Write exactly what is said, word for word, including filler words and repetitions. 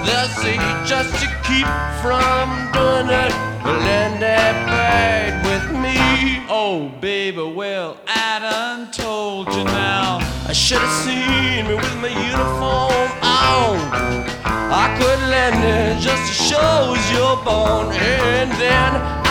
They'll say just to keep from doing it, land that bad with me. Oh, baby, well, I done told you now. I should have seen me with my uniform on. I could land it just to show you're born, and then